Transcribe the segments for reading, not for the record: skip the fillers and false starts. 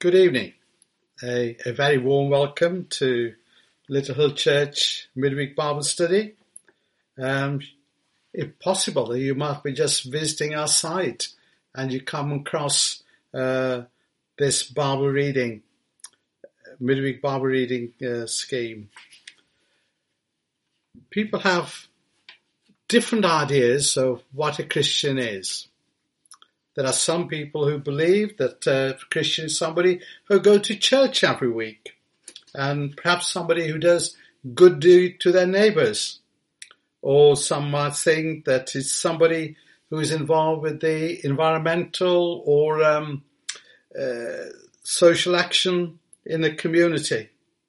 Good evening. A very warm welcome to Little Hill Church Midweek Bible Study. If possible, you might be just visiting our site and you come across this Bible reading, Midweek Bible reading scheme. People have different ideas of what a Christian is. There are some people who believe that a Christian is somebody who goes to church every week, and perhaps somebody who does good deed to their neighbours. Or some might think that it's somebody who is involved with the environmental or social action in the community.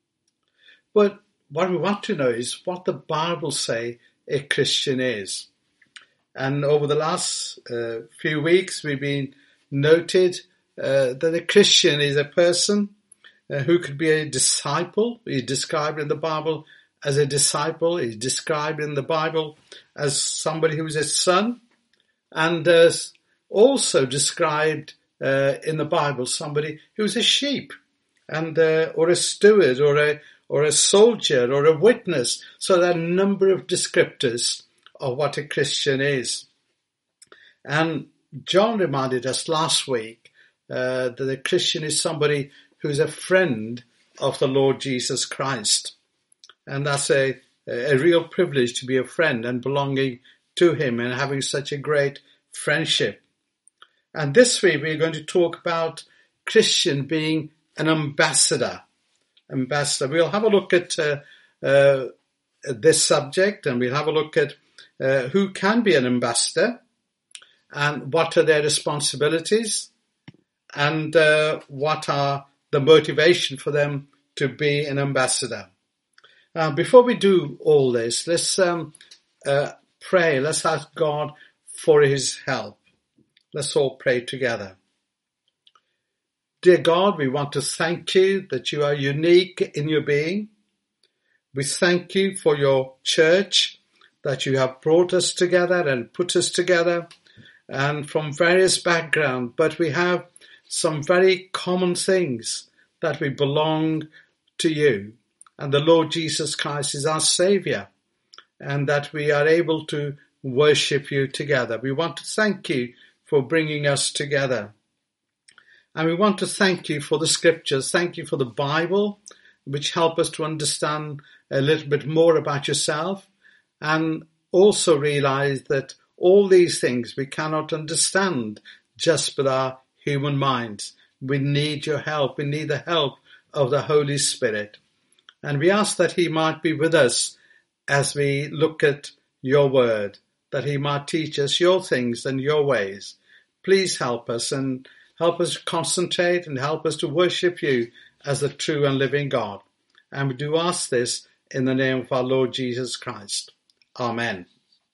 But what we want to know is what the Bible says a Christian is. And over the last few weeks, we've been noted that a Christian is a person who could be a disciple. He's described in the Bible as a disciple. He's described in the Bible as somebody who is a son, and also described in the Bible somebody who is a sheep, and or a steward, or a soldier, or a witness. So there are a number of descriptors of what a Christian is. And John reminded us last week that a Christian is somebody who is a friend of the Lord Jesus Christ. And that's a real privilege to be a friend and belonging to him and having such a great friendship. And this week we're going to talk about Christian being an ambassador. We'll have a look at this subject, and we'll have a look at who can be an ambassador and what are their responsibilities and what are the motivation for them to be an ambassador. Before we do all this, let's pray. Let's ask God for his help. Let's all pray together. Dear God, we want to thank you that you are unique in your being. We thank you for your church, that you have brought us together and put us together, and from various backgrounds, but we have some very common things, that we belong to you, and the Lord Jesus Christ is our Saviour, and that we are able to worship you together. We want to thank you for bringing us together. And we want to thank you for the scriptures. Thank you for the Bible, which help us to understand a little bit more about yourself, and also realize that all these things we cannot understand just with our human minds. We need your help. We need the help of the Holy Spirit. And we ask that he might be with us as we look at your word, that he might teach us your things and your ways. Please help us, and help us concentrate, and help us to worship you as the true and living God. And we do ask this in the name of our Lord Jesus Christ. Amen.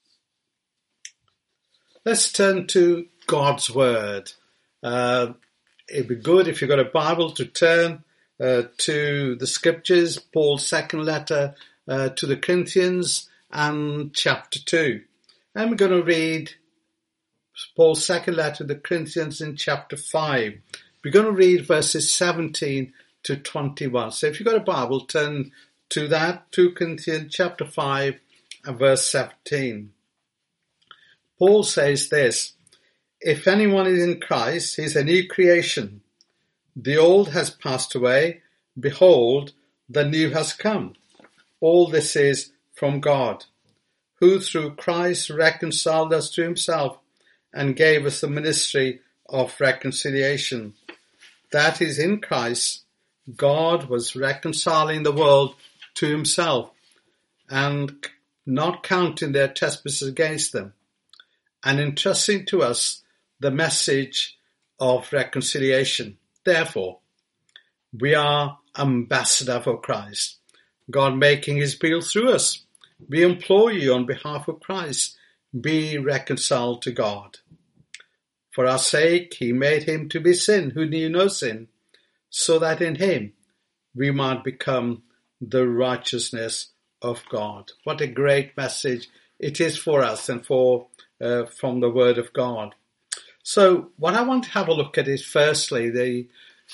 Let's turn to God's Word. It'd be good if you've got a Bible to turn to the Scriptures, Paul's second letter to the Corinthians, and chapter 2. And we're going to read Paul's second letter to the Corinthians in chapter 5. We're going to read verses 17 to 21. So if you've got a Bible, turn to that, 2 Corinthians chapter 5 and verse 17. Paul says this: if anyone is in Christ, he is a new creation. The old has passed away. Behold, the new has come. All this is from God, who through Christ reconciled us to himself and gave us the ministry of reconciliation. That is, in Christ, God was reconciling the world to himself and not counting their trespasses against them, and entrusting to us the message of reconciliation. Therefore, we are ambassador for Christ, God making his appeal through us. We implore you on behalf of Christ, be reconciled to God. For our sake he made him to be sin who knew no sin, so that in him we might become the righteousness of God. What a great message it is for us and for from the Word of God. So what I want to have a look at is firstly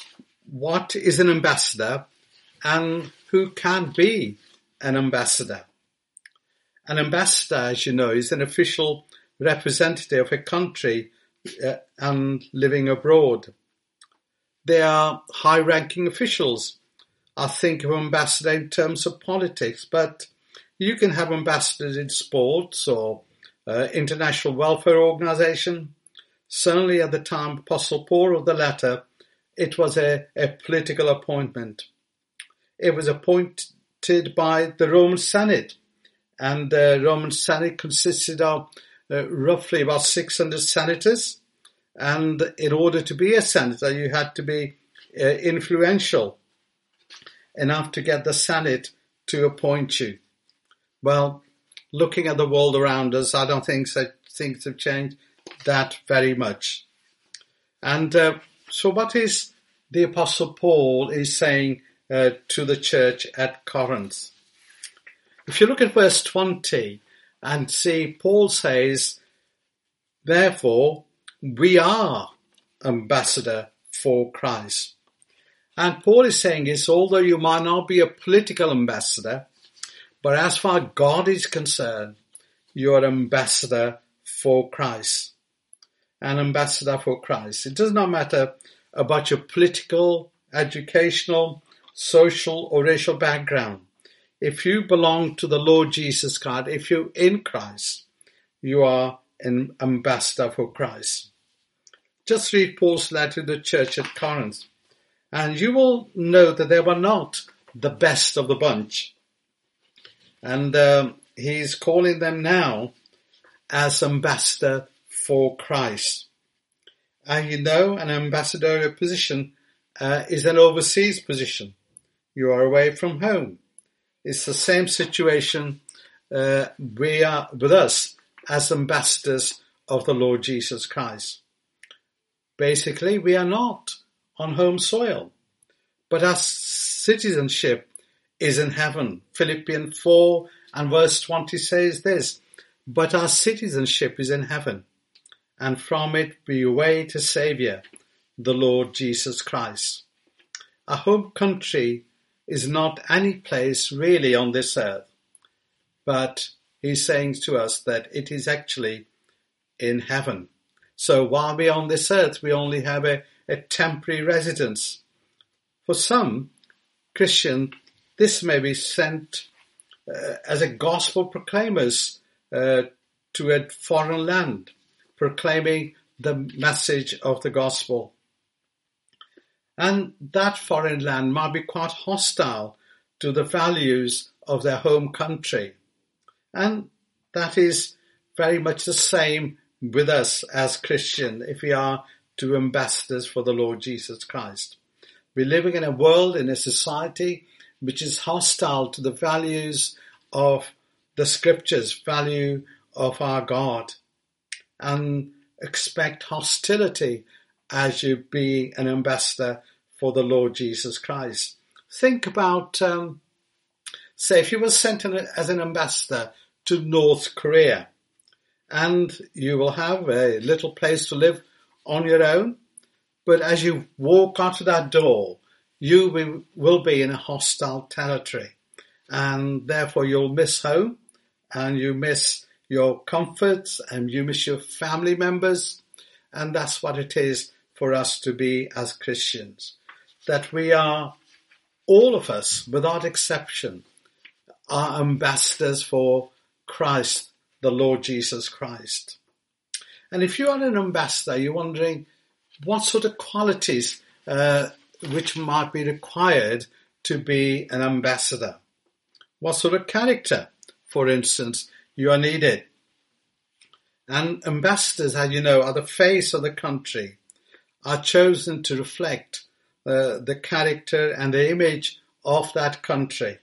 what is an ambassador and who can be an ambassador. An ambassador, as you know, is an official representative of a country and living abroad. They are high-ranking officials. I think of ambassador in terms of politics, but you can have ambassadors in sports or international welfare organisation. Certainly at the time of Apostle Paul wrote the letter, it was a political appointment. It was appointed by the Roman Senate, and the Roman Senate consisted of roughly about 600 senators, and in order to be a senator you had to be influential enough to get the Senate to appoint you. Well, looking at the world around us, I don't think things have changed that very much. And so what is the Apostle Paul is saying to the church at Corinth? If you look at verse 20 and see, Paul says, therefore, we are ambassador for Christ. And Paul is saying is, although you might not be a political ambassador, but as far as God is concerned, you are ambassador for Christ. An ambassador for Christ. It does not matter about your political, educational, social or racial background. If you belong to the Lord Jesus Christ, if you're in Christ, you are an ambassador for Christ. Just read Paul's letter to the church at Corinth, and you will know that they were not the best of the bunch. And he's calling them now as ambassador for Christ. And you know, an ambassadorial position is an overseas position. You are away from home. It's the same situation we are with us as ambassadors of the Lord Jesus Christ. Basically, we are not on home soil, but our citizenship is in heaven. Philippians 4 and verse 20 says this, but our citizenship is in heaven, and from it we await a Saviour, the Lord Jesus Christ. Our home country is not any place really on this earth, but he's saying to us that it is actually in heaven. So while we're on this earth, we only have a temporary residence. For some Christian, this may be sent as a gospel proclaimers to a foreign land, proclaiming the message of the gospel. And that foreign land might be quite hostile to the values of their home country. And that is very much the same with us as Christians if we are to ambassadors for the Lord Jesus Christ. We're living in a world, in a society which is hostile to the values of the scriptures, value of our God, and expect hostility as you be an ambassador for the Lord Jesus Christ. Think about, say, if you were sent as an ambassador to North Korea, and you will have a little place to live on your own, but as you walk out of that door, you will be in a hostile territory, and therefore you'll miss home, and you miss your comforts, and you miss your family members, and that's what it is for us to be as Christians, that we are, all of us, without exception, are ambassadors for Christ, the Lord Jesus Christ. And if you are an ambassador, you're wondering what sort of qualities which might be required to be an ambassador. What sort of character, for instance, you are needed. And ambassadors, as you know, are the face of the country, are chosen to reflect the character and the image of that country,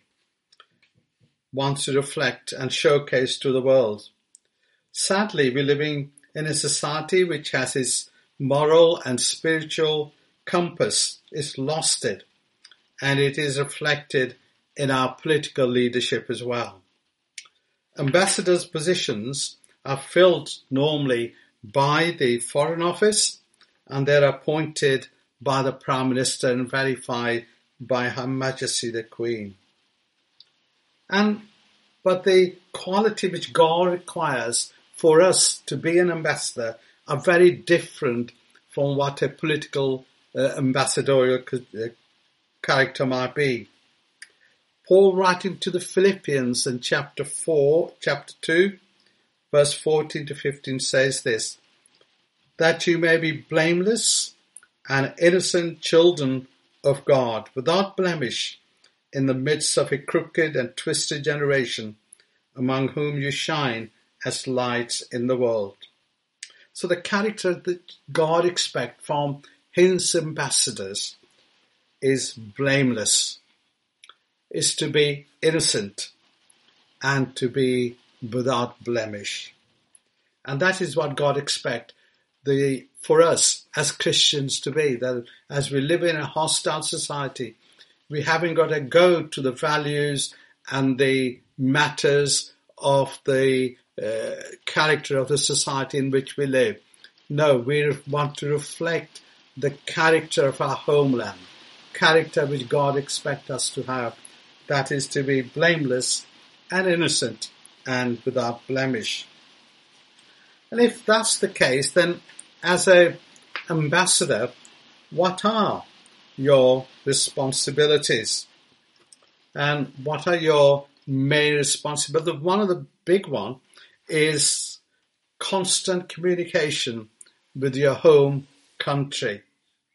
wants to reflect and showcase to the world. Sadly, we're living in a society which has its moral and spiritual compass is lost it, and it is reflected in our political leadership as well. Ambassadors' positions are filled normally by the Foreign Office, and they're appointed by the Prime Minister and verified by Her Majesty the Queen. But the quality which God requires for us to be an ambassador are very different from what a political ambassadorial character might be. Paul, writing to the Philippians in chapter 2, verse 14 to 15 says this, that you may be blameless and innocent children of God, without blemish, in the midst of a crooked and twisted generation, among whom you shine as lights in the world. So the character that God expects from his ambassadors is blameless, is to be innocent, and to be without blemish. And that is what God expects for us as Christians to be, that as we live in a hostile society, we haven't got to go to the values and the matters of the character of the society in which we live. No, we want to reflect the character of our homeland, character which God expects us to have. That is to be blameless and innocent and without blemish. And if that's the case, then as an ambassador, what are your responsibilities? And what are your main responsibilities? One of the big one is constant communication with your home country.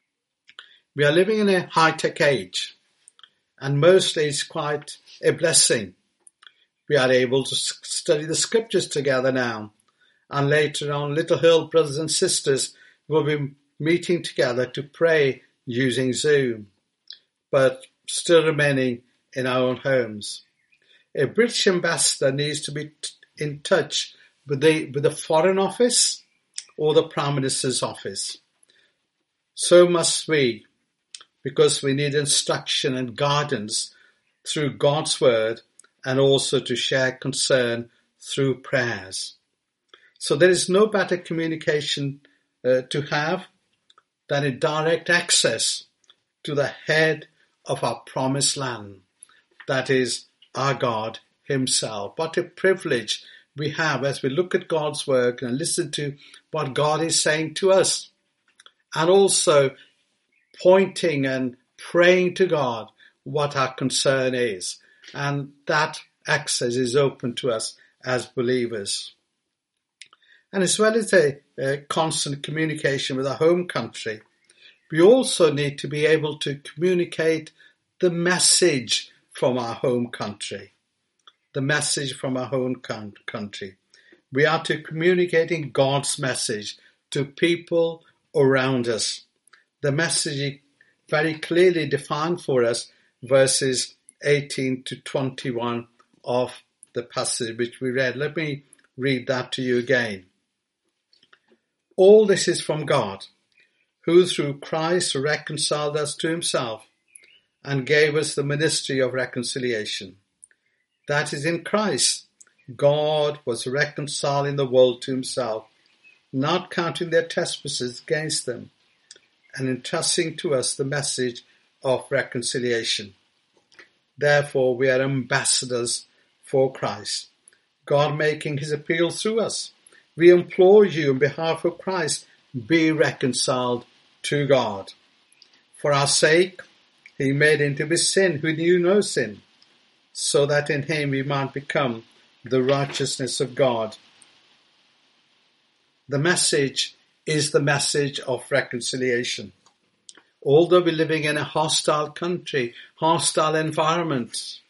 We are living in a high-tech age, and mostly it's quite a blessing. We are able to study the scriptures together now, and later on, Little Hill brothers and sisters will be meeting together to pray using Zoom, but still remaining in our own homes. A British ambassador needs to be in touch with the Foreign Office or the Prime Minister's office. So must we, because we need instruction and guidance through God's word, and also to share concern through prayers. So there is no better communication to have than a direct access to the head of our promised land, that is our God himself. What a privilege we have as we look at God's work and listen to what God is saying to us, and also pointing and praying to God what our concern is. And that access is open to us as believers. And as well as a constant communication with our home country, we also need to be able to communicate the message from our home country. The message from our home country. We are to communicating God's message to people around us. The message very clearly defined for us, verses 18 to 21 of the passage which we read. Let me read that to you again. All this is from God, who through Christ reconciled us to himself and gave us the ministry of reconciliation. That is, in Christ, God was reconciling the world to himself, not counting their trespasses against them, and entrusting to us the message of reconciliation. Therefore, we are ambassadors for Christ, God making his appeal through us. We implore you on behalf of Christ, be reconciled to God. For our sake, he made him to be sin who knew no sin, so that in him we might become the righteousness of God. The message is the message of reconciliation. Although we're living in a hostile country, hostile environment,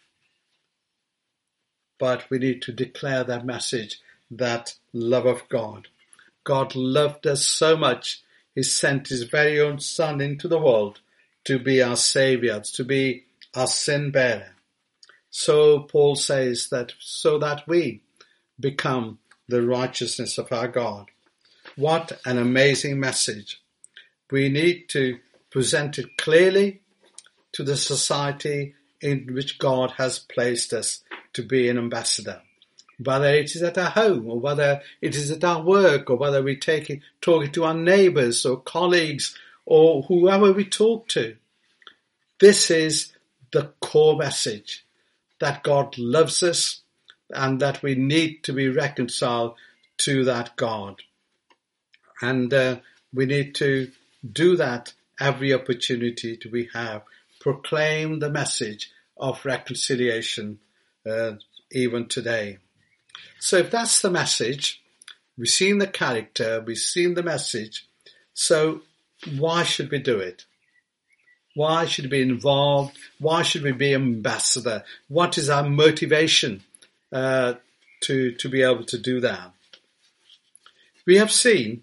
but we need to declare that message, that love of God. God loved us so much, he sent his very own Son into the world to be our Saviour, to be our sin bearer. So Paul says that so that we become the righteousness of our God. What an amazing message. We need to present it clearly to the society in which God has placed us to be an ambassador. Whether it is at our home, or whether it is at our work, or whether we talking to our neighbours or colleagues or whoever we talk to. This is the core message, that God loves us and that we need to be reconciled to that God. And we need to do that every opportunity that we have. Proclaim the message of reconciliation even today. So if that's the message, we've seen the character, we've seen the message, so why should we do it? Why should we be involved? Why should we be ambassador? What is our motivation to be able to do that? We have seen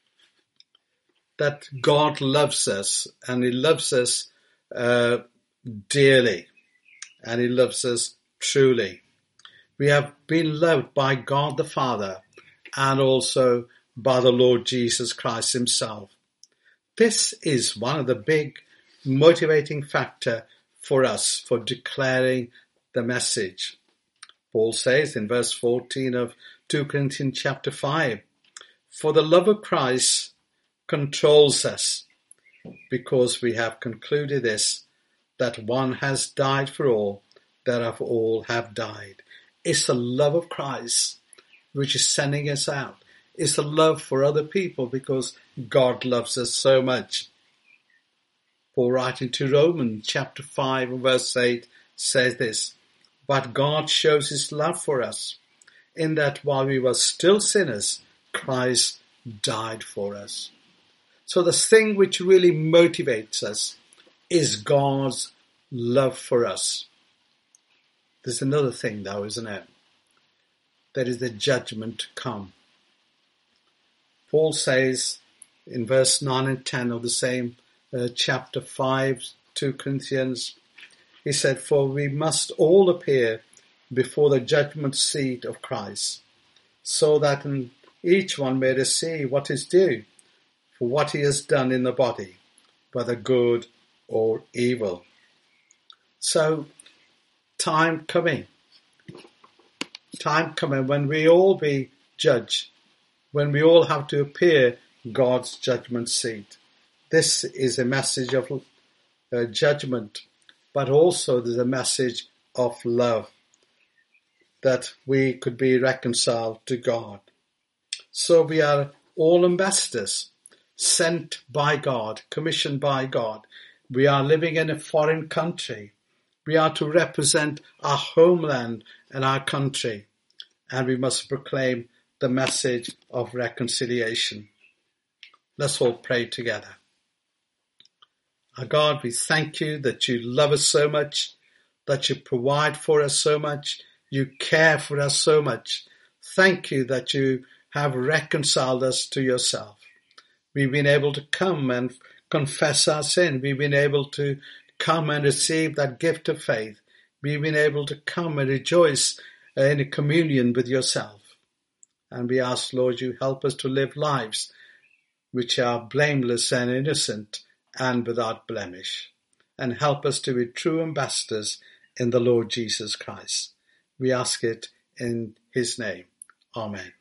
that God loves us, and He loves us dearly, and He loves us truly. We have been loved by God the Father and also by the Lord Jesus Christ Himself. This is one of the big motivating factor for us for declaring the message. Paul says in verse 14 of 2 Corinthians chapter 5, "For the love of Christ controls us, because we have concluded this, that one has died for all, thereof all have died." It's the love of Christ which is sending us out. It's the love for other people because God loves us so much. Paul writing to Romans chapter 5 and verse 8 says this, "But God shows His love for us, in that while we were still sinners, Christ died for us." So the thing which really motivates us is God's love for us. There's another thing though, isn't it? There is the judgment to come. Paul says in verse 9 and 10 of the same chapter 5, 2 Corinthians, he said, "For we must all appear before the judgment seat of Christ, so that each one may receive what is due for what he has done in the body, whether good or evil." So, time coming when we all be judged, when we all have to appear God's judgment seat. This is a message of judgment, but also there's a message of love, that we could be reconciled to God. So we are all ambassadors, sent by God, commissioned by God. We are living in a foreign country. We are to represent our homeland and our country, and we must proclaim the message of reconciliation. Let's all pray together. Our God, we thank you that you love us so much, that you provide for us so much, you care for us so much. Thank you that you have reconciled us to yourself. We've been able to come and confess our sin. We've been able to come and receive that gift of faith. We've been able to come and rejoice in a communion with yourself. And we ask, Lord, you help us to live lives which are blameless and innocent and without blemish. And help us to be true ambassadors in the Lord Jesus Christ. We ask it in His name. Amen.